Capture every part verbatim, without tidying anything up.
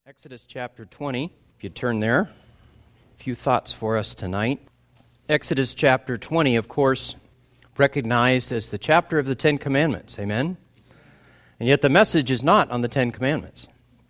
Exodus chapter twenty, if you turn there, a few thoughts for us tonight. Exodus chapter twenty, of course, recognized as the chapter of the Ten Commandments, amen? And yet the message is not on the Ten Commandments,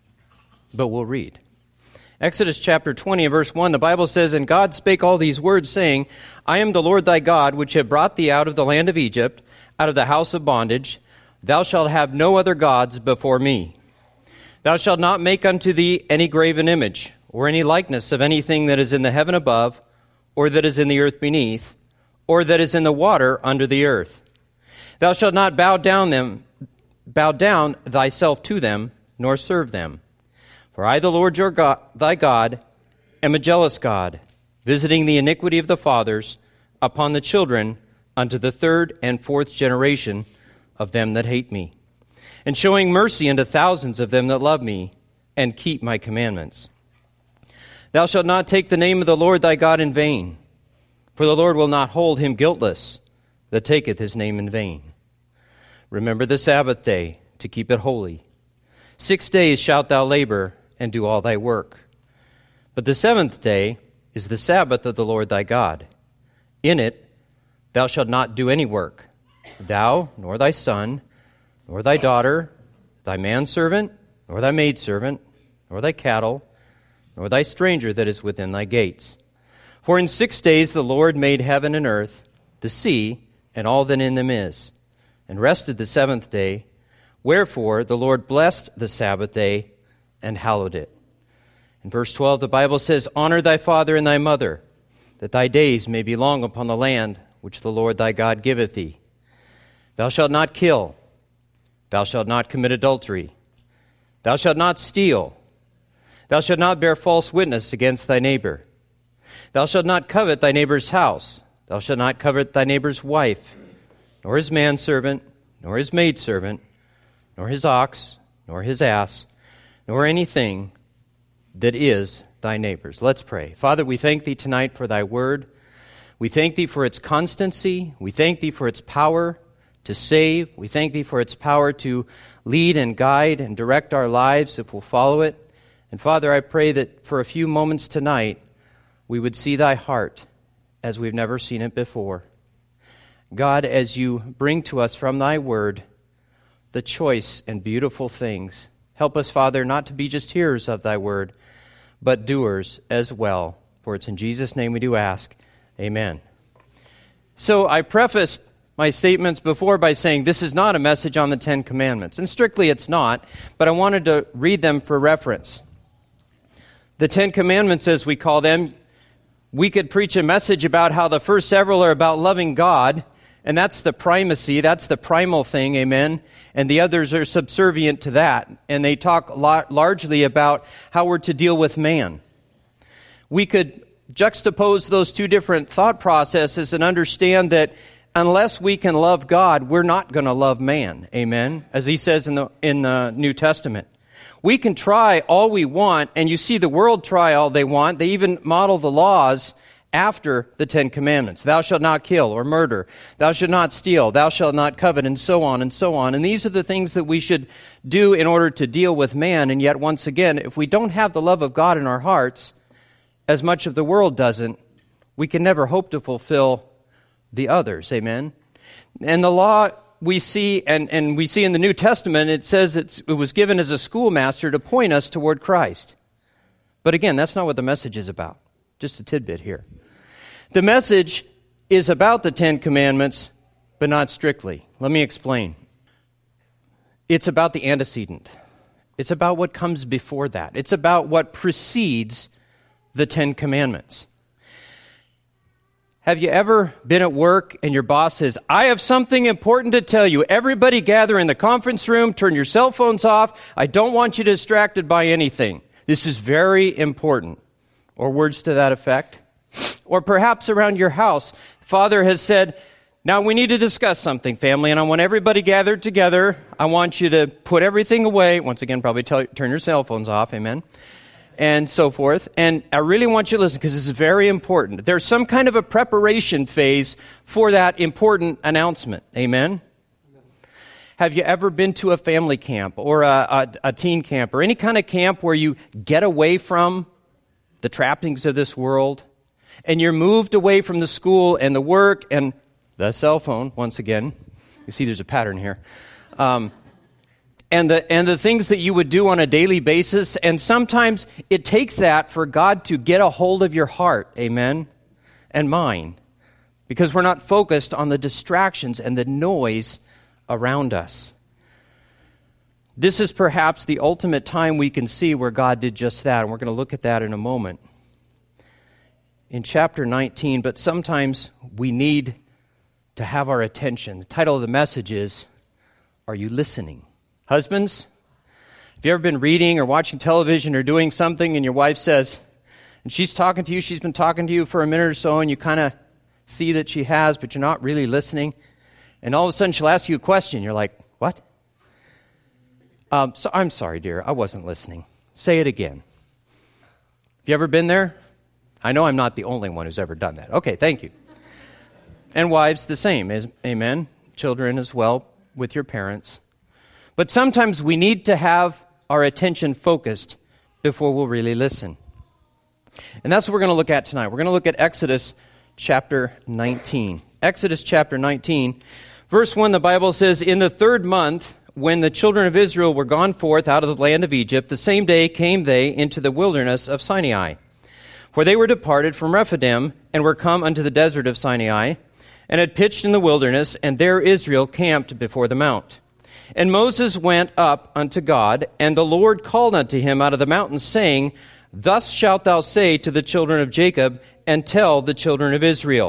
but we'll read. Exodus chapter twenty and verse one, the Bible says, "And God spake all these words, saying, I am the Lord thy God, which have brought thee out of the land of Egypt, out of the house of bondage. Thou shalt have no other gods before me. Thou shalt not make unto thee any graven image, or any likeness of anything that is in the heaven above, or that is in the earth beneath, or that is in the water under the earth. Thou shalt not bow down them, bow down thyself to them, nor serve them. For I, the Lord your God, thy God, am a jealous God, visiting the iniquity of the fathers upon the children unto the third and fourth generation of them that hate me, and showing mercy unto thousands of them that love me, and keep my commandments. Thou shalt not take the name of the Lord thy God in vain, for the Lord will not hold him guiltless that taketh his name in vain. Remember the Sabbath day, to keep it holy. Six days shalt thou labor, and do all thy work. But the seventh day is the Sabbath of the Lord thy God. In it thou shalt not do any work, thou, nor thy son, nor thy daughter, thy manservant, nor thy maidservant, nor thy cattle, nor thy stranger that is within thy gates. For in six days the Lord made heaven and earth, the sea, and all that in them is, and rested the seventh day. Wherefore the Lord blessed the Sabbath day and hallowed it." In verse twelve, the Bible says, "Honor thy father and thy mother, that thy days may be long upon the land which the Lord thy God giveth thee. Thou shalt not kill. Thou shalt not commit adultery. Thou shalt not steal. Thou shalt not bear false witness against thy neighbor. Thou shalt not covet thy neighbor's house. Thou shalt not covet thy neighbor's wife, nor his manservant, nor his maidservant, nor his ox, nor his ass, nor anything that is thy neighbor's." Let's pray. Father, we thank thee tonight for thy word. We thank thee for its constancy. We thank thee for its power to save. We thank thee for its power to lead and guide and direct our lives if we'll follow it. And Father, I pray that for a few moments tonight, we would see thy heart as we've never seen it before. God, as you bring to us from thy word the choice and beautiful things, help us, Father, not to be just hearers of thy word, but doers as well. For it's in Jesus' name we do ask. Amen. So I prefaced my statements before by saying this is not a message on the Ten Commandments. And strictly it's not, but I wanted to read them for reference. The Ten Commandments, as we call them, we could preach a message about how the first several are about loving God, and that's the primacy, that's the primal thing, amen? And the others are subservient to that, and they talk la- largely about how we're to deal with man. We could juxtapose those two different thought processes and understand that unless we can love God, we're not going to love man, amen? As he says in the in the New Testament. We can try all we want, and you see the world try all they want. They even model the laws after the Ten Commandments. Thou shalt not kill or murder. Thou shalt not steal. Thou shalt not covet, and so on and so on. And these are the things that we should do in order to deal with man. And yet, once again, if we don't have the love of God in our hearts, as much of the world doesn't, we can never hope to fulfill the others, amen? And the law we see, and, and we see in the New Testament, it says it's, it was given as a schoolmaster to point us toward Christ. But again, that's not what the message is about. Just a tidbit here. The message is about the Ten Commandments, but not strictly. Let me explain. It's about the antecedent. It's about what comes before that. It's about what precedes the Ten Commandments. Have you ever been at work and your boss says, "I have something important to tell you. Everybody gather in the conference room, turn your cell phones off. I don't want you distracted by anything. This is very important." Or words to that effect. Or perhaps around your house, Father has said, "Now we need to discuss something, family, and I want everybody gathered together. I want you to put everything away." Once again, probably tell, turn your cell phones off, amen? And so forth. And I really want you to listen because this is very important. There's some kind of a preparation phase for that important announcement. Amen? Have you ever been to a family camp or a, a, a teen camp or any kind of camp where you get away from the trappings of this world and you're moved away from the school and the work and the cell phone, once again? You see there's a pattern here. Um, and the and the things that you would do on a daily basis, and sometimes it takes that for God to get a hold of your heart, amen, and mine, because we're not focused on the distractions and the noise around us. This is perhaps the ultimate time we can see where God did just that, and we're going to look at that in a moment. In chapter nineteen, but sometimes we need to have our attention. The title of the message is, Are You Listening? Husbands, have you ever been reading or watching television or doing something and your wife says, and she's talking to you, she's been talking to you for a minute or so, and you kind of see that she has, but you're not really listening, and all of a sudden she'll ask you a question. You're like, what? Um, so I'm sorry, dear, I wasn't listening. Say it again. Have you ever been there? I know I'm not the only one who's ever done that. Okay, thank you. And wives, the same. Amen. Children as well, with your parents. But sometimes we need to have our attention focused before we'll really listen. And that's what we're going to look at tonight. We're going to look at Exodus chapter nineteen. Exodus chapter nineteen. Verse one, the Bible says, In the third month, when the children of Israel were gone forth out of the land of Egypt, the same day came they into the wilderness of Sinai. For they were departed from Rephidim, and were come unto the desert of Sinai, and had pitched in the wilderness, and there Israel camped before the mount. And Moses went up unto God, and the Lord called unto him out of the mountain, saying, Thus shalt thou say to the children of Jacob, and tell the children of Israel,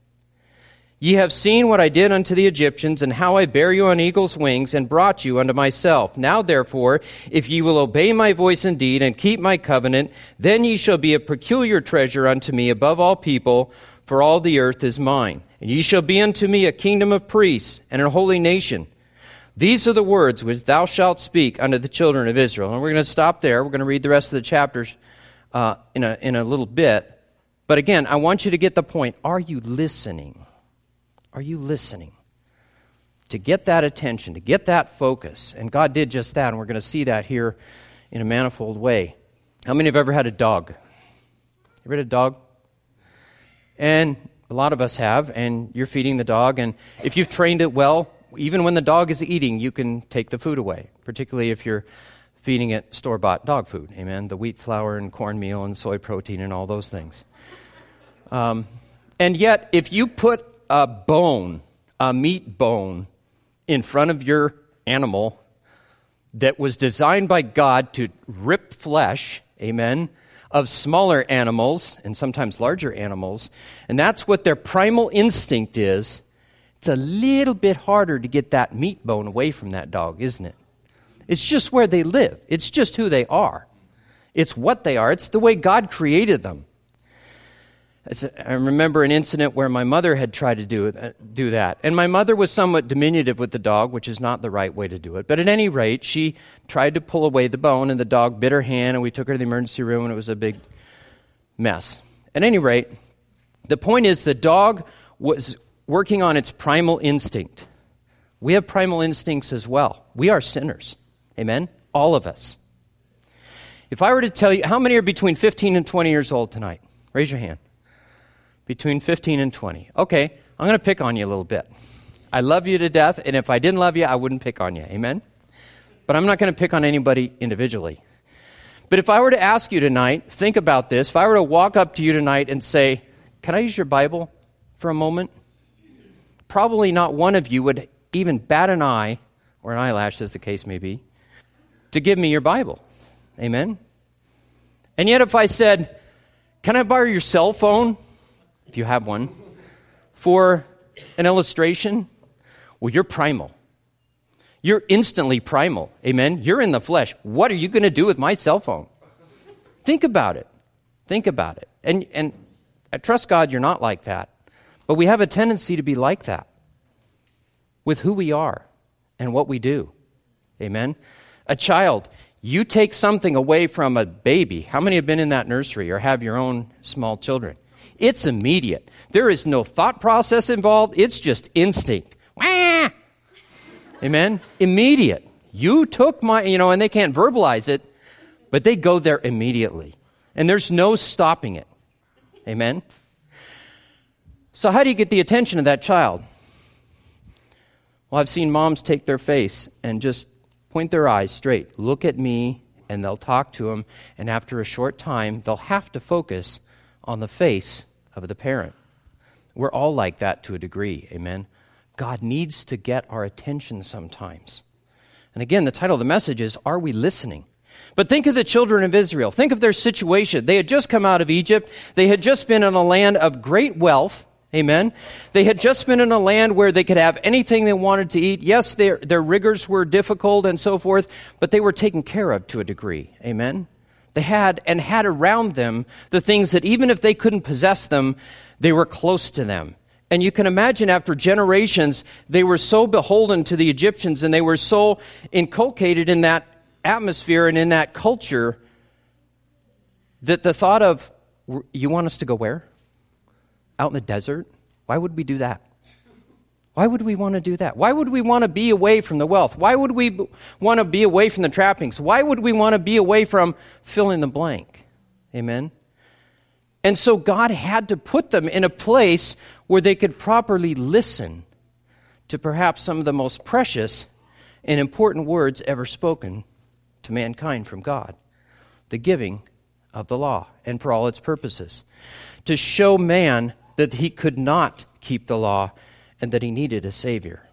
Ye have seen what I did unto the Egyptians, and how I bare you on eagle's wings, and brought you unto myself. Now therefore, if ye will obey my voice indeed, and keep my covenant, then ye shall be a peculiar treasure unto me above all people, for all the earth is mine. And ye shall be unto me a kingdom of priests, and a holy nation. These are the words which thou shalt speak unto the children of Israel. And we're going to stop there. We're going to read the rest of the chapters uh, in a in a little bit. But again, I want you to get the point. Are you listening? Are you listening? To get that attention, to get that focus. And God did just that, and we're going to see that here in a manifold way. How many have ever had a dog? You ever had a dog? And a lot of us have, and you're feeding the dog, and if you've trained it well, even when the dog is eating, you can take the food away, particularly if you're feeding it store-bought dog food, amen, the wheat flour and cornmeal and soy protein and all those things. Um, and yet, if you put a bone, a meat bone, in front of your animal that was designed by God to rip flesh, amen, of smaller animals and sometimes larger animals, and that's what their primal instinct is, it's a little bit harder to get that meat bone away from that dog, isn't it? It's just where they live. It's just who they are. It's what they are. It's the way God created them. I remember an incident where my mother had tried to do, do that. And my mother was somewhat diminutive with the dog, which is not the right way to do it. But at any rate, she tried to pull away the bone, and the dog bit her hand, and we took her to the emergency room, and it was a big mess. At any rate, the point is the dog was working on its primal instinct. We have primal instincts as well. We are sinners. Amen? All of us. If I were to tell you, how many are between fifteen and twenty years old tonight? Raise your hand. Between fifteen and twenty. Okay, I'm going to pick on you a little bit. I love you to death, and if I didn't love you, I wouldn't pick on you. Amen? But I'm not going to pick on anybody individually. But if I were to ask you tonight, think about this. If I were to walk up to you tonight and say, can I use your Bible for a moment? Probably not one of you would even bat an eye, or an eyelash as the case may be, to give me your Bible. Amen? And yet if I said, can I borrow your cell phone, if you have one, for an illustration? Well, you're primal. You're instantly primal. Amen? You're in the flesh. What are you going to do with my cell phone? Think about it. Think about it. And, and I trust God you're not like that. But we have a tendency to be like that with who we are and what we do. Amen? A child, you take something away from a baby. How many have been in that nursery or have your own small children? It's immediate. There is no thought process involved. It's just instinct. Wah! Amen? Immediate. You took my, you know, and they can't verbalize it, but they go there immediately. And there's no stopping it. Amen? So how do you get the attention of that child? Well, I've seen moms take their face and just point their eyes straight. Look at me, and they'll talk to them. And after a short time, they'll have to focus on the face of the parent. We're all like that to a degree. Amen? God needs to get our attention sometimes. And again, the title of the message is, Are We Listening? But think of the children of Israel. Think of their situation. They had just come out of Egypt. They had just been in a land of great wealth. Amen. They had just been in a land where they could have anything they wanted to eat. Yes, their, their rigors were difficult and so forth, but they were taken care of to a degree. Amen. They had and had around them the things that even if they couldn't possess them, they were close to them. And you can imagine after generations, they were so beholden to the Egyptians and they were so inculcated in that atmosphere and in that culture that the thought of, you want us to go where? Out in the desert? Why would we do that? Why would we want to do that? Why would we want to be away from the wealth? Why would we b- want to be away from the trappings? Why would we want to be away from fill in the blank? Amen? And so God had to put them in a place where they could properly listen to perhaps some of the most precious and important words ever spoken to mankind from God. The giving of the law and for all its purposes. To show man that he could not keep the law and that he needed a Savior.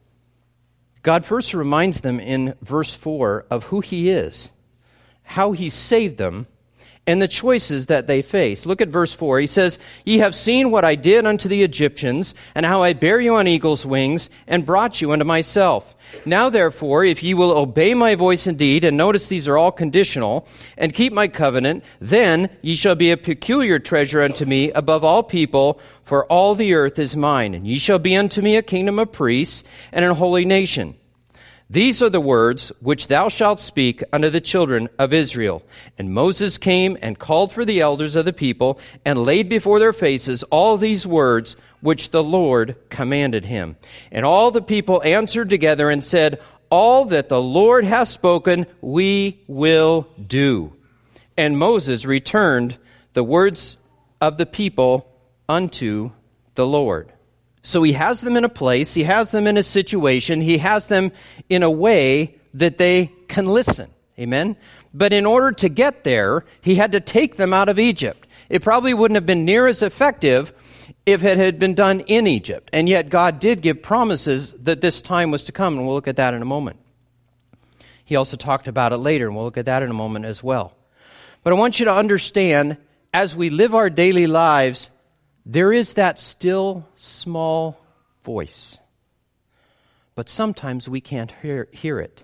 God first reminds them in verse four of who he is, how he saved them, and the choices that they face. Look at verse four. He says, Ye have seen what I did unto the Egyptians, and how I bare you on eagle's wings, and brought you unto myself. Now therefore, if ye will obey my voice indeed, and notice these are all conditional, and keep my covenant, then ye shall be a peculiar treasure unto me above all people, for all the earth is mine. And ye shall be unto me a kingdom of priests, and a holy nation. These are the words which thou shalt speak unto the children of Israel. And Moses came and called for the elders of the people, and laid before their faces all these words which the Lord commanded him. And all the people answered together and said, All that the Lord hath spoken, we will do. And Moses returned the words of the people unto the Lord. So he has them in a place, he has them in a situation, he has them in a way that they can listen. Amen? But in order to get there, he had to take them out of Egypt. It probably wouldn't have been near as effective if it had been done in Egypt. And yet God did give promises that this time was to come, and we'll look at that in a moment. He also talked about it later, and we'll look at that in a moment as well. But I want you to understand, as we live our daily lives, there is that still small voice. But sometimes we can't hear, hear it.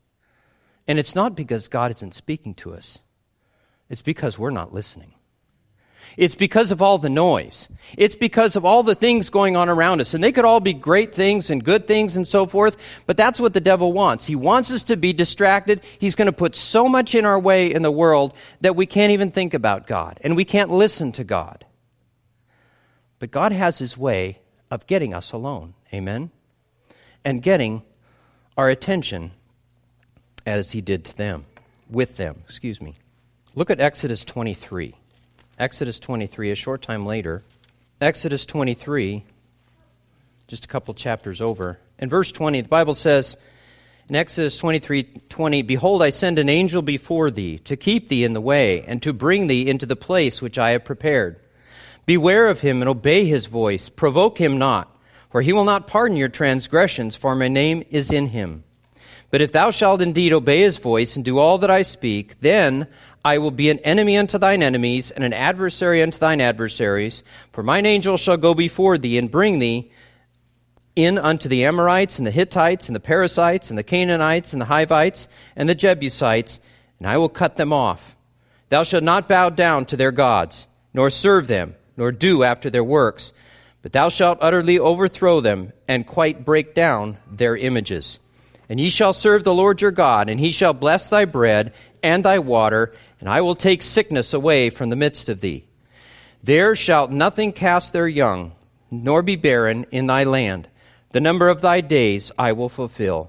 And it's not because God isn't speaking to us. It's because we're not listening. It's because of all the noise. It's because of all the things going on around us. And they could all be great things and good things and so forth, but that's what the devil wants. He wants us to be distracted. He's going to put so much in our way in the world that we can't even think about God, and we can't listen to God. But God has his way of getting us alone, amen? And getting our attention as he did to them, with them, excuse me. Look at Exodus twenty-three. Exodus twenty-three, a short time later. Exodus twenty-three, just a couple chapters over. In verse twenty, the Bible says, in Exodus twenty-three twenty, Behold, I send an angel before thee, to keep thee in the way, and to bring thee into the place which I have prepared. Beware of him and obey his voice. Provoke him not, for he will not pardon your transgressions, for my name is in him. But if thou shalt indeed obey his voice and do all that I speak, then I will be an enemy unto thine enemies and an adversary unto thine adversaries. For mine angel shall go before thee and bring thee in unto the Amorites and the Hittites and the Perizzites and the Canaanites and the Hivites and the Jebusites, and I will cut them off. Thou shalt not bow down to their gods, nor serve them, nor do after their works, but thou shalt utterly overthrow them, and quite break down their images. And ye shall serve the Lord your God, and he shall bless thy bread and thy water, and I will take sickness away from the midst of thee. There shalt nothing cast their young, nor be barren in thy land. The number of thy days I will fulfill.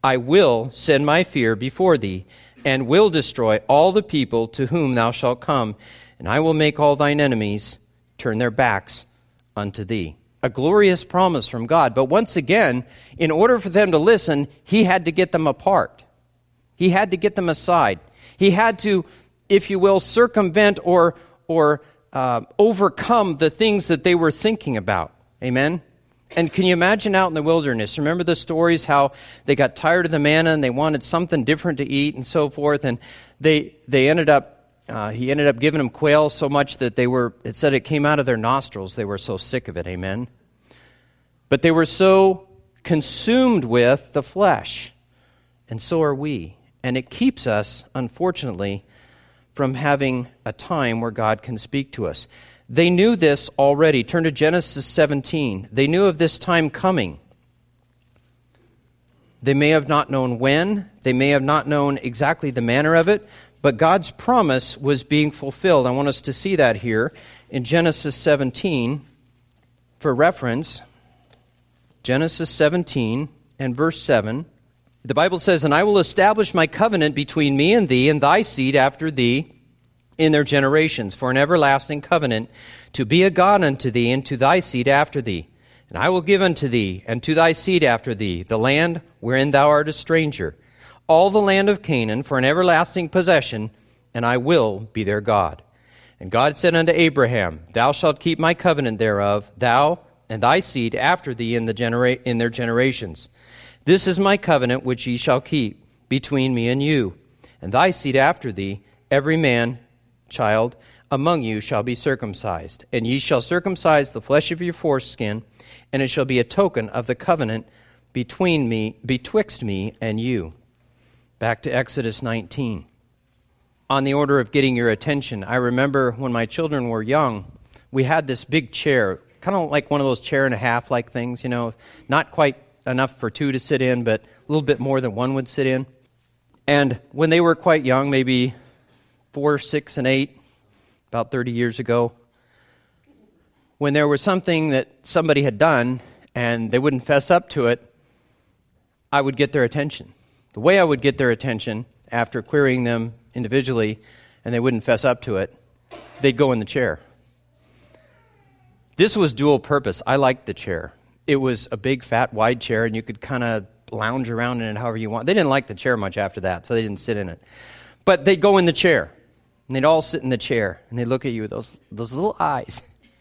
I will send my fear before thee, and will destroy all the people to whom thou shalt come, and I will make all thine enemies turn their backs unto thee. A glorious promise from God. But once again, in order for them to listen, he had to get them apart. He had to get them aside. He had to, if you will, circumvent or, or uh, overcome the things that they were thinking about. Amen? And can you imagine out in the wilderness? Remember the stories how they got tired of the manna and they wanted something different to eat and so forth. And they they ended up, uh, he ended up giving them quail so much that they were, it said it came out of their nostrils. They were so sick of it. Amen? But they were so consumed with the flesh. And so are we. And it keeps us, unfortunately, from having a time where God can speak to us. They knew this already. Turn to Genesis seventeen. They knew of this time coming. They may have not known when. They may have not known exactly the manner of it. But God's promise was being fulfilled. I want us to see that here in Genesis seventeen. For reference, Genesis seventeen and verse seven. The Bible says, "And I will establish my covenant between me and thee and thy seed after thee in their generations, for an everlasting covenant, to be a God unto thee and to thy seed after thee. And I will give unto thee and to thy seed after thee the land wherein thou art a stranger, all the land of Canaan for an everlasting possession, and I will be their God. And God said unto Abraham, Thou shalt keep my covenant thereof, thou and thy seed after thee in the genera- in their generations. This is my covenant which ye shall keep between me and you, and thy seed after thee, every man child among you shall be circumcised, and ye shall circumcise the flesh of your foreskin, and it shall be a token of the covenant between me, betwixt me and you." Back to Exodus nineteen. On the order of getting your attention, I remember when my children were young, we had this big chair, kind of like one of those chair and a half like things, you know, not quite enough for two to sit in, but a little bit more than one would sit in. And when they were quite young, maybe four, six, and eight, about thirty years ago, when there was something that somebody had done and they wouldn't fess up to it, I would get their attention. The way I would get their attention after querying them individually and they wouldn't fess up to it, they'd go in the chair. This was dual purpose. I liked the chair. It was a big, fat, wide chair, and you could kind of lounge around in it however you want. They didn't like the chair much after that, so they didn't sit in it. But they'd go in the chair. And they'd all sit in the chair, and they'd look at you with those, those little eyes.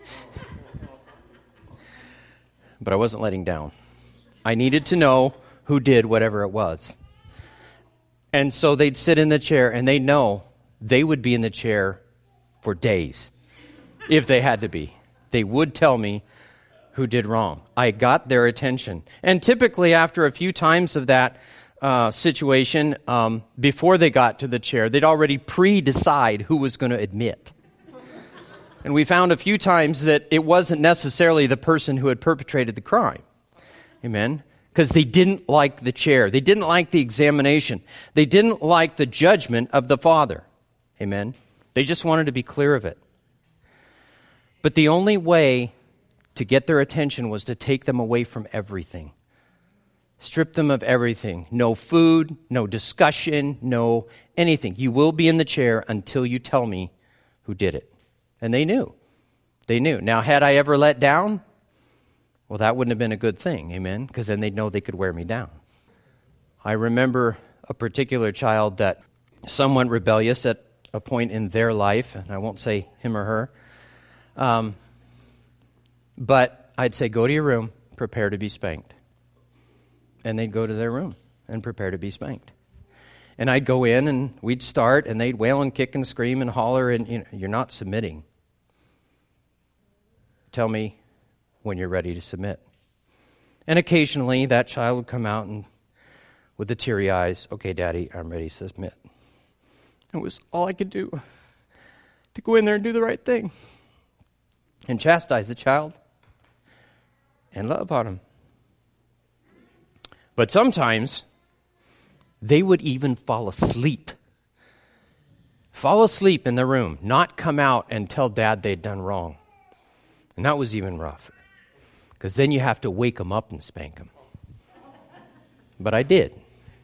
But I wasn't letting down. I needed to know who did whatever it was. And so they'd sit in the chair, and they'd know they would be in the chair for days, if they had to be. They would tell me who did wrong. I got their attention. And typically after a few times of that Uh, situation, um, before they got to the chair, they'd already pre-decide who was going to admit. And we found a few times that it wasn't necessarily the person who had perpetrated the crime. Amen? Because they didn't like the chair. They didn't like the examination. They didn't like the judgment of the Father. Amen? They just wanted to be clear of it. But the only way to get their attention was to take them away from everything. Strip them of everything. No food, no discussion, no anything. You will be in the chair until you tell me who did it. And they knew. They knew. Now, had I ever let down? Well, that wouldn't have been a good thing, amen? Because then they'd know they could wear me down. I remember a particular child that somewhat rebellious at a point in their life, and I won't say him or her, um, but I'd say, go to your room, prepare to be spanked. And they'd go to their room and prepare to be spanked. And I'd go in and we'd start and they'd wail and kick and scream and holler and, you know, you're not submitting. Tell me when you're ready to submit. And occasionally that child would come out and with the teary eyes, okay, Daddy, I'm ready to submit. It was all I could do to go in there and do the right thing and chastise the child and love on him. But sometimes they would even fall asleep. Fall asleep in the room, not come out and tell Dad they'd done wrong. And that was even rougher. Because then you have to wake them up and spank them. But I did.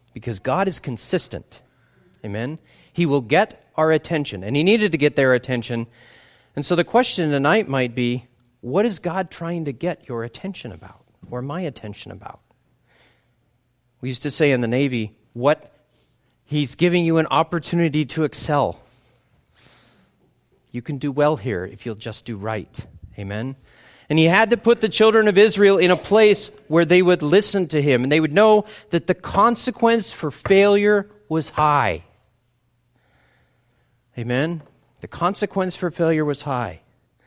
because God is consistent. Amen? He will get our attention, and he needed to get their attention. And so the question tonight might be, what is God trying to get your attention about, or my attention about? We used to say in the Navy, what he's giving you an opportunity to excel. You can do well here if you'll just do right. Amen? And he had to put the children of Israel in a place where they would listen to him, and they would know that the consequence for failure was high. Amen? The consequence for failure was high.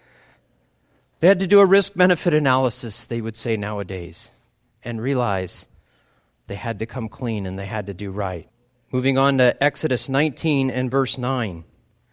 They had to do a risk-benefit analysis, they would say nowadays, and realize they had to come clean and they had to do right. Moving on to Exodus nineteen and verse nine.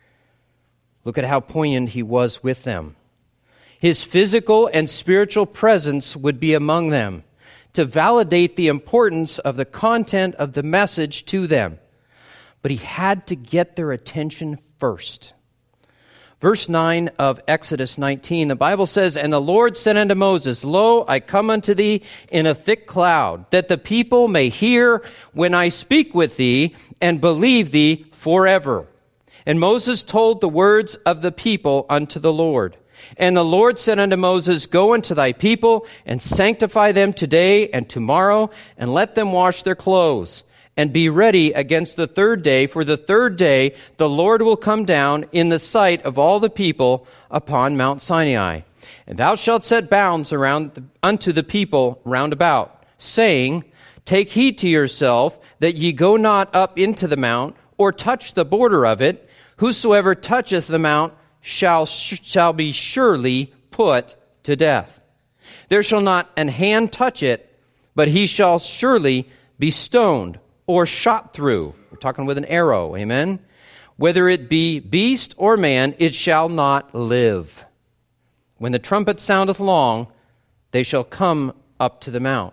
Look at how poignant he was with them. His physical and spiritual presence would be among them to validate the importance of the content of the message to them. But he had to get their attention first. Verse nine of Exodus nineteen, the Bible says, "And the Lord said unto Moses, Lo, I come unto thee in a thick cloud, that the people may hear when I speak with thee, and believe thee forever. And Moses told the words of the people unto the Lord. And the Lord said unto Moses, Go unto thy people, and sanctify them today and tomorrow, and let them wash their clothes. And be ready against the third day, for the third day the Lord will come down in the sight of all the people upon Mount Sinai. And thou shalt set bounds around the, unto the people round about, saying, Take heed to yourself that ye go not up into the mount, or touch the border of it. Whosoever toucheth the mount shall shall be surely put to death. There shall not an hand touch it, but he shall surely be stoned, or shot through." We're talking with an arrow, amen? "Whether it be beast or man, it shall not live. When the trumpet soundeth long, they shall come up to the mount."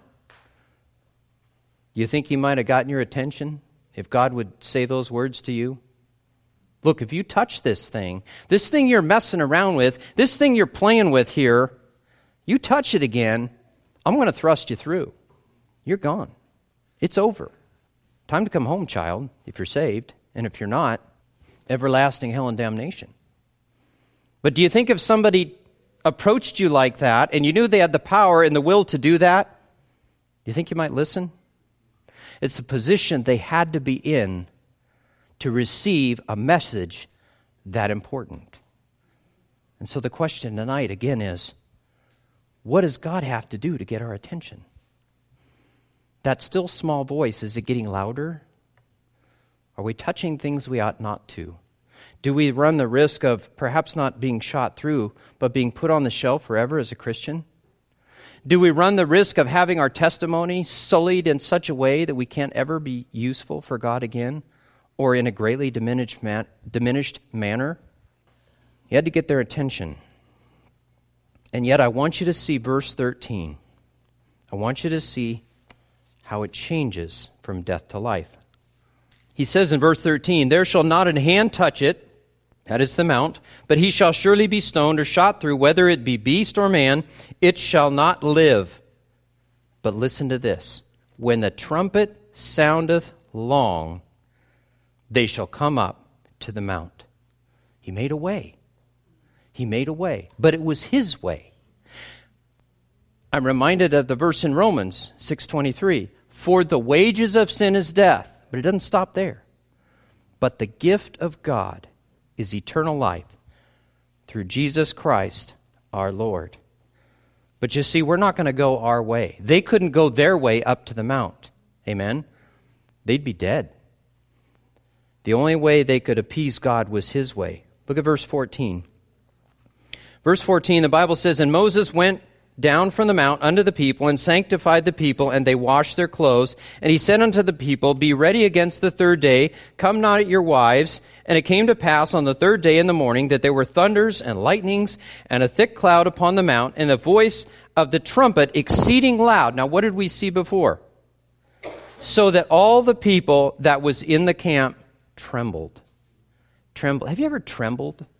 You think he might have gotten your attention if God would say those words to you? Look, if you touch this thing, this thing you're messing around with, this thing you're playing with here, you touch it again, I'm going to thrust you through. You're gone. It's over. Time to come home, child, if you're saved. And if you're not, everlasting hell and damnation. But do you think if somebody approached you like that and you knew they had the power and the will to do that, do you think you might listen? It's a position they had to be in to receive a message that important. And so the question tonight again is, what does God have to do to get our attention? That still small voice, is it getting louder? Are we touching things we ought not to? Do we run the risk of perhaps not being shot through, but being put on the shelf forever as a Christian? Do we run the risk of having our testimony sullied in such a way that we can't ever be useful for God again, or in a greatly diminished, man- diminished manner? He had to get their attention. And yet I want you to see verse thirteen. I want you to see how it changes from death to life. He says in verse thirteen, "There shall not an hand touch it," that is the mount, "but he shall surely be stoned or shot through, whether it be beast or man, it shall not live." But listen to this. "When the trumpet soundeth long, they shall come up to the mount." He made a way. He made a way, but it was his way. I'm reminded of the verse in Romans six twenty-three. "For the wages of sin is death." But it doesn't stop there. "But the gift of God is eternal life through Jesus Christ our Lord." But you see, we're not going to go our way. They couldn't go their way up to the mount. Amen? They'd be dead. The only way they could appease God was his way. Look at verse fourteen. Verse fourteen, the Bible says, "And Moses went down from the mount unto the people, and sanctified the people, and they washed their clothes. And he said unto the people, Be ready against the third day, come not at your wives. And it came to pass on the third day in the morning that there were thunders and lightnings, and a thick cloud upon the mount, and the voice of the trumpet exceeding loud." Now what did we see before? "So that all the people that was in the camp trembled." Trembled. Have you ever trembled? Have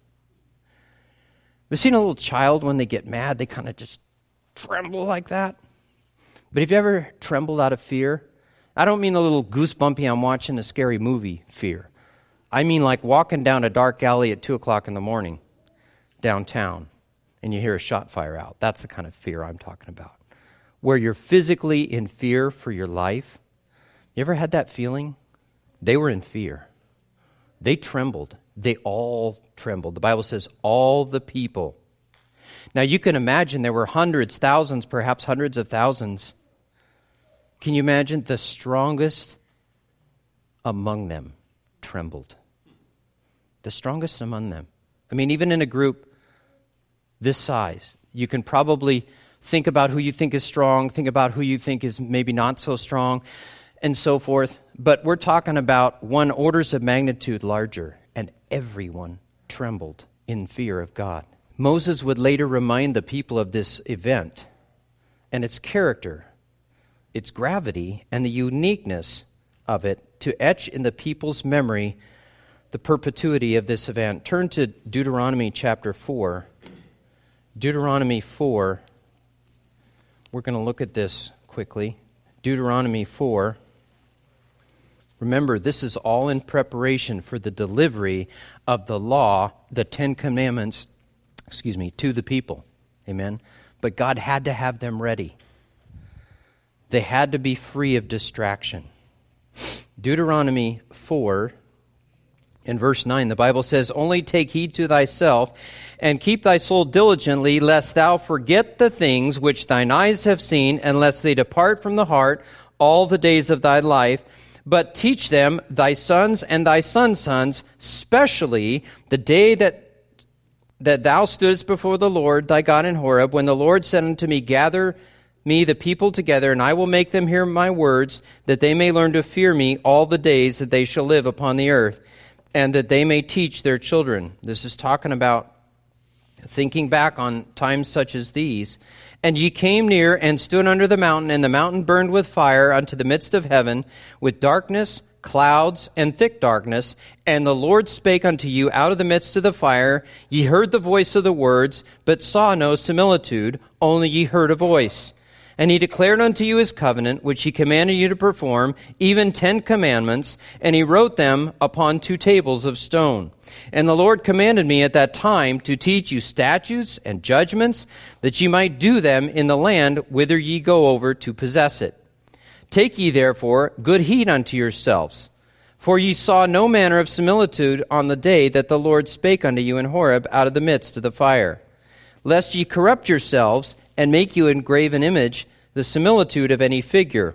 you seen a little child when they get mad, they kind of just tremble like that? But have you ever trembled out of fear? I don't mean a little goosebumpy, I'm watching a scary movie fear. I mean like walking down a dark alley at two o'clock in the morning downtown and you hear a shot fire out. That's the kind of fear I'm talking about. Where you're physically in fear for your life. You ever had that feeling? They were in fear. They trembled. They all trembled. The Bible says all the people. Now you can imagine there were hundreds, thousands, perhaps hundreds of thousands. Can you imagine the strongest among them trembled? The strongest among them. I mean, even in a group this size, you can probably think about who you think is strong, think about who you think is maybe not so strong, and so forth. But we're talking about one orders of magnitude larger, and everyone trembled in fear of God. Moses would later remind the people of this event and its character, its gravity, and the uniqueness of it to etch in the people's memory the perpetuity of this event. Turn to Deuteronomy chapter four. Deuteronomy four. We're going to look at this quickly. Deuteronomy four. Remember, this is all in preparation for the delivery of the law, the Ten Commandments, excuse me, to the people. Amen? But God had to have them ready. They had to be free of distraction. Deuteronomy four, in verse nine, the Bible says, "Only take heed to thyself, and keep thy soul diligently, lest thou forget the things which thine eyes have seen, and lest they depart from the heart all the days of thy life. But teach them thy sons and thy sons' sons, specially the day that that thou stoodest before the Lord thy God in Horeb, when the Lord said unto me, Gather me the people together, and I will make them hear my words, that they may learn to fear me all the days that they shall live upon the earth, and that they may teach their children." This is talking about thinking back on times such as these. "And ye came near and stood under the mountain, and the mountain burned with fire unto the midst of heaven, with darkness, clouds, and thick darkness. And the Lord spake unto you out of the midst of the fire. Ye heard the voice of the words, but saw no similitude, only ye heard a voice. And he declared unto you his covenant, which he commanded you to perform, even ten commandments, and he wrote them upon two tables of stone. And the Lord commanded me at that time to teach you statutes and judgments, that ye might do them in the land whither ye go over to possess it. Take ye therefore good heed unto yourselves, for ye saw no manner of similitude on the day that the Lord spake unto you in Horeb out of the midst of the fire. Lest ye corrupt yourselves, and make you engrave an image, the similitude of any figure,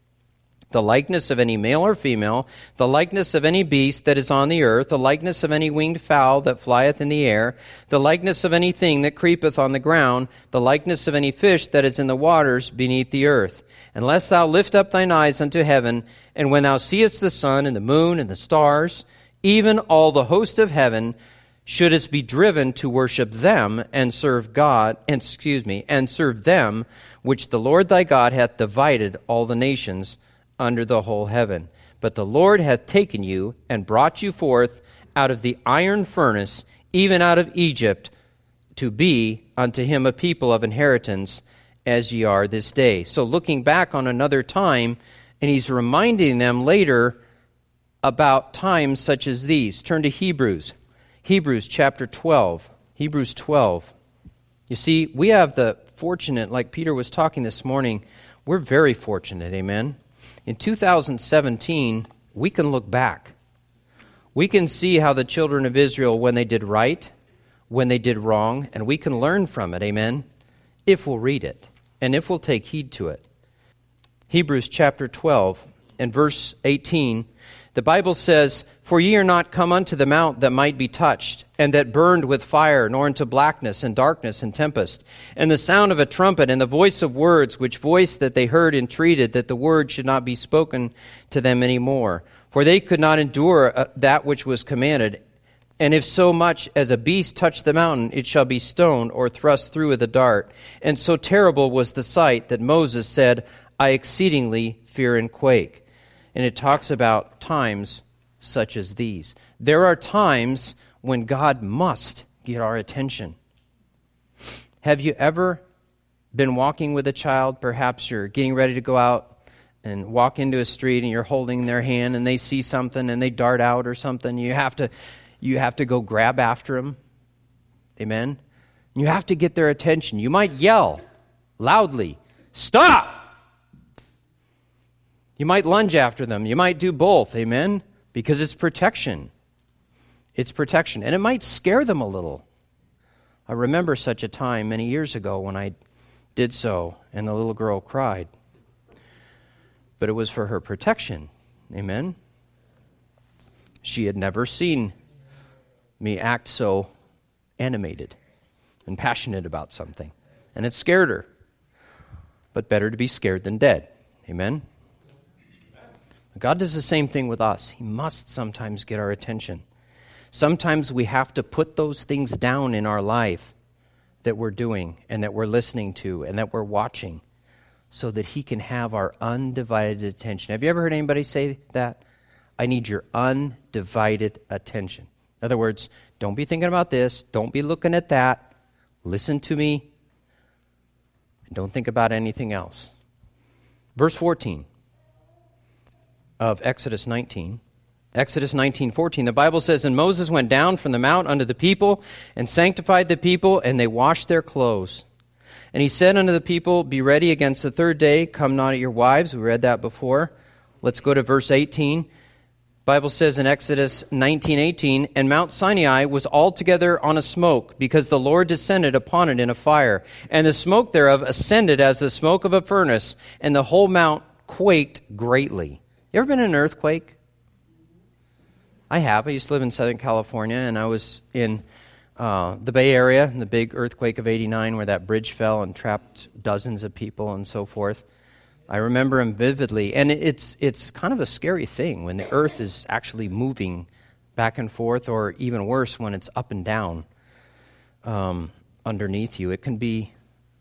the likeness of any male or female, the likeness of any beast that is on the earth, the likeness of any winged fowl that flieth in the air, the likeness of anything that creepeth on the ground, the likeness of any fish that is in the waters beneath the earth. Unless thou lift up thine eyes unto heaven, and when thou seest the sun and the moon and the stars, even all the host of heaven, shouldest be driven to worship them and serve God, and excuse me, and serve them, which the Lord thy God hath divided all the nations under the whole heaven. But the Lord hath taken you and brought you forth out of the iron furnace, even out of Egypt, to be unto him a people of inheritance, as ye are this day." So looking back on another time, and he's reminding them later about times such as these. Turn to Hebrews. Hebrews chapter twelve. Hebrews twelve. You see, we have the fortunate, like Peter was talking this morning, we're very fortunate, amen? In two thousand seventeen, we can look back. We can see how the children of Israel, when they did right, when they did wrong, and we can learn from it, amen? If we'll read it, and if we'll take heed to it. Hebrews chapter twelve and verse eighteen, the Bible says, "For ye are not come unto the mount that might be touched, and that burned with fire, nor into blackness and darkness and tempest, and the sound of a trumpet, and the voice of words, which voice that they heard entreated that the word should not be spoken to them any more. For they could not endure uh, that which was commanded. And if so much as a beast touch the mountain, it shall be stoned or thrust through with a dart. And so terrible was the sight that Moses said, I exceedingly fear and quake." And it talks about times such as these. There are times when God must get our attention. Have you ever been walking with a child? Perhaps you're getting ready to go out and walk into a street and you're holding their hand and they see something and they dart out or something. You have to, you have to go grab after them. Amen? You have to get their attention. You might yell loudly, "Stop!" You might lunge after them. You might do both. Amen? Because it's protection. It's protection. And it might scare them a little. I remember such a time many years ago when I did so and the little girl cried. But it was for her protection. Amen? She had never seen me act so animated and passionate about something. And it scared her. But better to be scared than dead. Amen? God does the same thing with us. He must sometimes get our attention. Sometimes we have to put those things down in our life that we're doing and that we're listening to and that we're watching so that he can have our undivided attention. Have you ever heard anybody say that? I need your undivided attention. In other words, don't be thinking about this. Don't be looking at that. Listen to me. And don't think about anything else. Verse fourteen of Exodus nineteen. Exodus nineteen fourteen, the Bible says, "And Moses went down from the mount unto the people, and sanctified the people, and they washed their clothes. And he said unto the people, Be ready against the third day, come not at your wives." We read that before. Let's go to verse eighteen. The Bible says in Exodus nineteen eighteen, "And Mount Sinai was altogether on a smoke, because the Lord descended upon it in a fire. And the smoke thereof ascended as the smoke of a furnace, and the whole mount quaked greatly." You ever been in an earthquake? I have. I used to live in Southern California, and I was in uh, the Bay Area in the big earthquake of eighty-nine where that bridge fell and trapped dozens of people and so forth. I remember them vividly, and it's it's kind of a scary thing when the earth is actually moving back and forth, or even worse, when it's up and down um, underneath you. It can be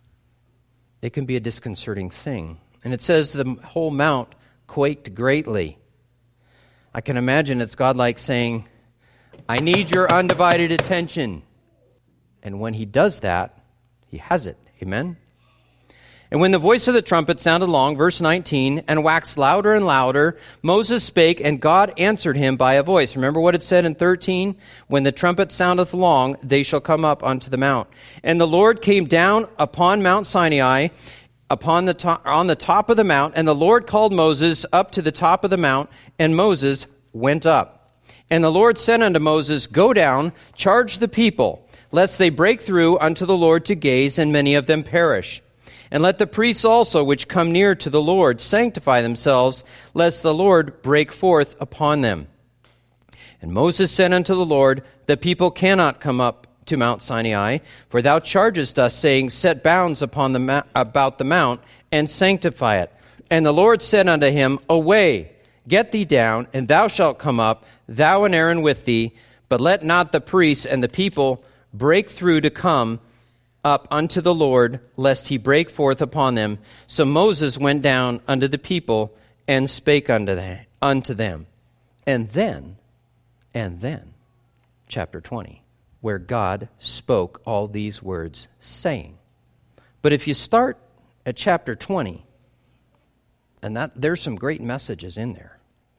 it can be a disconcerting thing. And it says the whole mount quaked greatly. I can imagine it's God like saying, I need your undivided attention. And when he does that, he has it. Amen? And when the voice of the trumpet sounded long, verse nineteen, and waxed louder and louder, Moses spake, and God answered him by a voice. Remember what it said in thirteen? When the trumpet soundeth long, they shall come up unto the mount. And the Lord came down upon Mount Sinai, upon the top, on the top of the mount, and the Lord called Moses up to the top of the mount, and Moses went up. And the Lord said unto Moses, Go down, charge the people, lest they break through unto the Lord to gaze, and many of them perish. And let the priests also, which come near to the Lord, sanctify themselves, lest the Lord break forth upon them. And Moses said unto the Lord, The people cannot come up to Mount Sinai, for thou chargest us, saying, Set bounds upon the ma- about the mount, and sanctify it. And the Lord said unto him, Away, get thee down, and thou shalt come up, thou and Aaron with thee, but let not the priests and the people break through to come up unto the Lord, lest he break forth upon them. So Moses went down unto the people, and spake unto them. Unto them. And then, and then, chapter twenty, where God spoke all these words, saying. But if you start at chapter twenty, and that there's some great messages in there.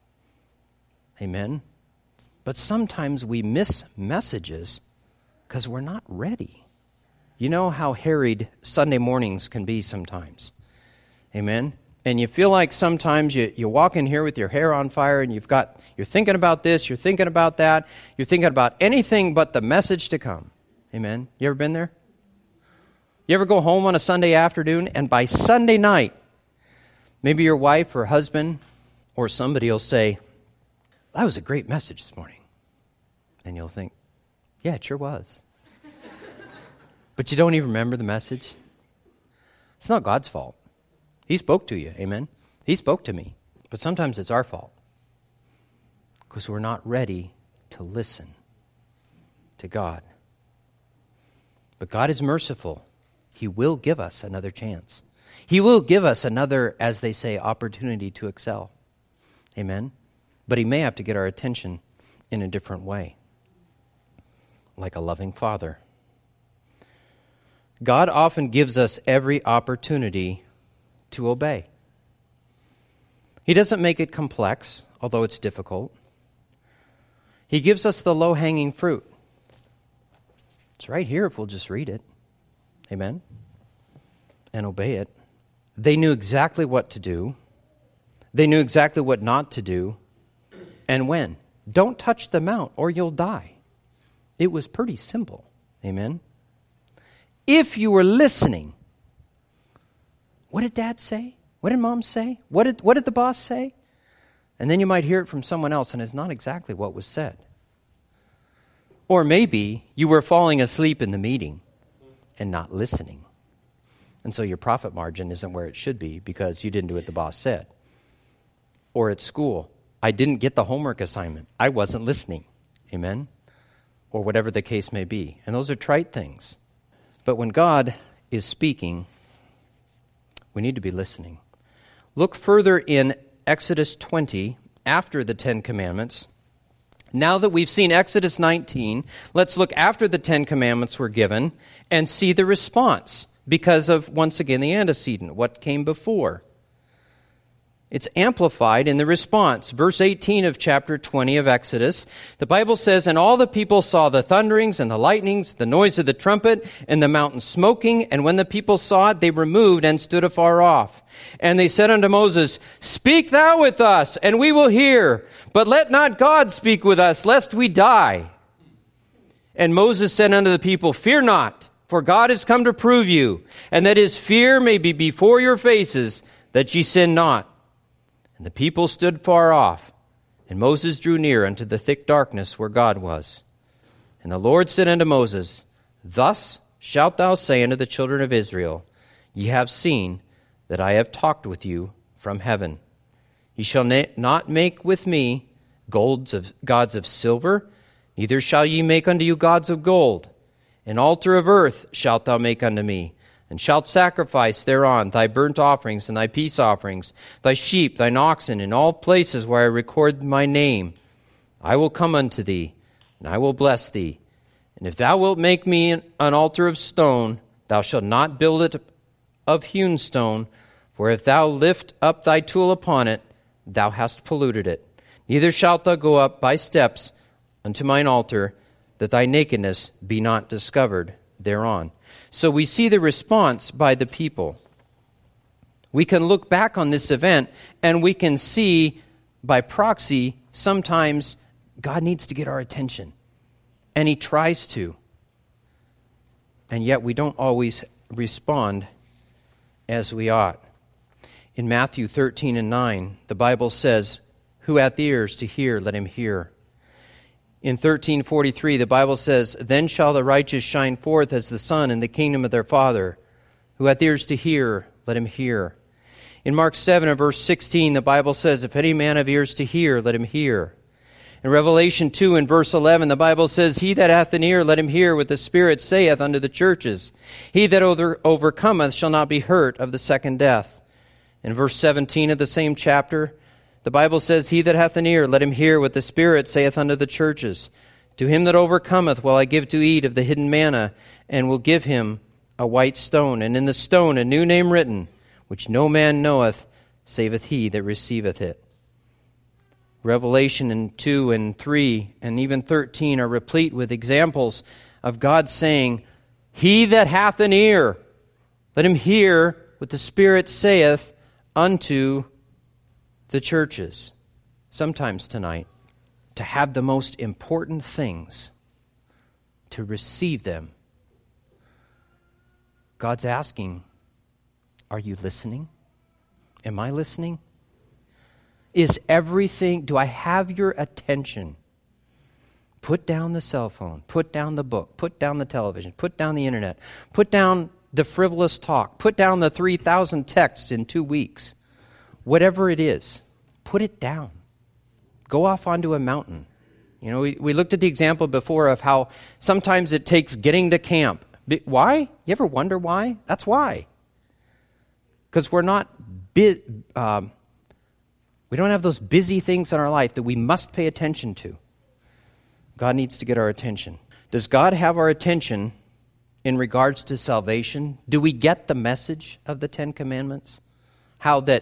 Amen? But sometimes we miss messages because we're not ready. You know how harried Sunday mornings can be sometimes. Amen? And you feel like sometimes you, you walk in here with your hair on fire and you've got you're thinking about this, you're thinking about that, you're thinking about anything but the message to come. Amen? You ever been there? You ever go home on a Sunday afternoon and by Sunday night, maybe your wife or husband or somebody will say, That was a great message this morning. And you'll think, yeah, it sure was. But you don't even remember the message. It's not God's fault. He spoke to you, amen? He spoke to me. But sometimes it's our fault because we're not ready to listen to God. But God is merciful. He will give us another chance. He will give us another, as they say, opportunity to excel. Amen? But he may have to get our attention in a different way, like a loving father. God often gives us every opportunity to obey. He doesn't make it complex, although it's difficult. He gives us the low-hanging fruit. It's right here if we'll just read it. Amen? And obey it. They knew exactly what to do. They knew exactly what not to do and when. Don't touch the mount or you'll die. It was pretty simple. Amen? If you were listening, what did Dad say? What did Mom say? What did, what did the boss say? And then you might hear it from someone else and it's not exactly what was said. Or maybe you were falling asleep in the meeting and not listening. And so your profit margin isn't where it should be because you didn't do what the boss said. Or at school, I didn't get the homework assignment. I wasn't listening. Amen? Or whatever the case may be. And those are trite things. But when God is speaking, we need to be listening. Look further in Exodus twenty, after the Ten Commandments. Now that we've seen Exodus nineteen, let's look after the Ten Commandments were given and see the response because of, once again, the antecedent, what came before. It's amplified in the response. Verse eighteen of chapter twenty of Exodus, the Bible says, "And all the people saw the thunderings and the lightnings, the noise of the trumpet, and the mountain smoking. And when the people saw it, they removed and stood afar off. And they said unto Moses, Speak thou with us, and we will hear. But let not God speak with us, lest we die. And Moses said unto the people, Fear not, for God is come to prove you, and that his fear may be before your faces, that ye sin not. And the people stood far off, and Moses drew near unto the thick darkness where God was. And the Lord said unto Moses, Thus shalt thou say unto the children of Israel, Ye have seen that I have talked with you from heaven. Ye shall na- not make with me golds of, gods of silver, neither shall ye make unto you gods of gold. An altar of earth shalt thou make unto me, and shalt sacrifice thereon thy burnt offerings and thy peace offerings, thy sheep, thine oxen, in all places where I record my name. I will come unto thee, and I will bless thee. And if thou wilt make me an altar of stone, thou shalt not build it of hewn stone, for if thou lift up thy tool upon it, thou hast polluted it. Neither shalt thou go up by steps unto mine altar, that thy nakedness be not discovered thereon. So we see the response by the people. We can look back on this event and we can see by proxy sometimes God needs to get our attention. And he tries to. And yet we don't always respond as we ought. In Matthew thirteen and nine, the Bible says, Who hath ears to hear, let him hear. In thirteen forty-three, the Bible says, Then shall the righteous shine forth as the sun in the kingdom of their Father. Who hath ears to hear, let him hear. In Mark seven and verse sixteen, the Bible says, If any man have ears to hear, let him hear. In Revelation two and verse eleven, the Bible says, He that hath an ear, let him hear what the Spirit saith unto the churches. He that over- overcometh shall not be hurt of the second death. In verse seventeen of the same chapter, the Bible says, He that hath an ear, let him hear what the Spirit saith unto the churches. To him that overcometh will I give to eat of the hidden manna, and will give him a white stone, and in the stone a new name written, which no man knoweth, saveth he that receiveth it. Revelation in two and three and even thirteen are replete with examples of God saying, He that hath an ear, let him hear what the Spirit saith unto the churches. Sometimes tonight, to have the most important things, to receive them, God's asking, are you listening? Am I listening? Is everything, do I have your attention? Put down the cell phone, put down the book, put down the television, put down the internet, put down the frivolous talk, put down the three thousand texts in two weeks. Whatever it is, put it down. Go off onto a mountain. You know, we, we looked at the example before of how sometimes it takes getting to camp. Why? You ever wonder why? That's why. Because we're not, bi- um, we don't have those busy things in our life that we must pay attention to. God needs to get our attention. Does God have our attention in regards to salvation? Do we get the message of the Ten Commandments? How that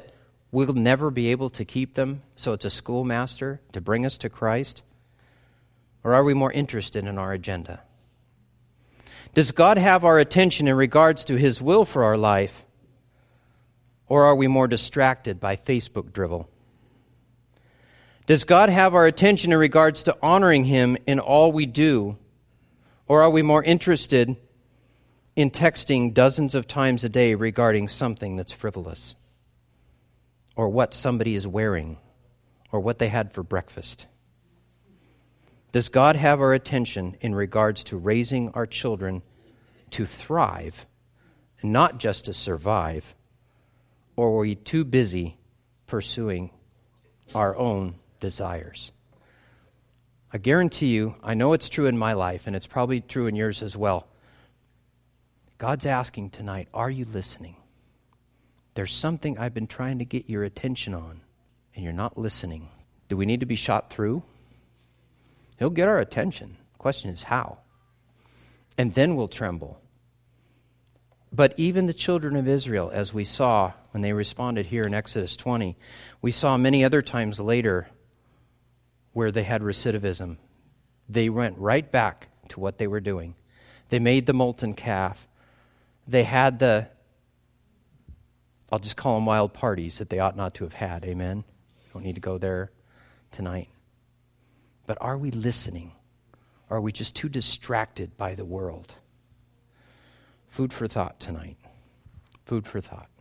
we'll never be able to keep them, so it's a schoolmaster to bring us to Christ? Or are we more interested in our agenda? Does God have our attention in regards to His will for our life? Or are we more distracted by Facebook drivel? Does God have our attention in regards to honoring Him in all we do? Or are we more interested in texting dozens of times a day regarding something that's frivolous? Or what somebody is wearing? Or what they had for breakfast? Does God have our attention in regards to raising our children to thrive, not just to survive? Or are we too busy pursuing our own desires? I guarantee you, I know it's true in my life, and it's probably true in yours as well. God's asking tonight, are you listening? There's something I've been trying to get your attention on, and you're not listening. Do we need to be shot through? He'll get our attention. The question is how. And then we'll tremble. But even the children of Israel, as we saw when they responded here in Exodus twenty, we saw many other times later where they had recidivism. They went right back to what they were doing. They made the molten calf. They had the, I'll just call them wild parties that they ought not to have had. Amen? Don't need to go there tonight. But are we listening? Or are we just too distracted by the world? Food for thought tonight. Food for thought.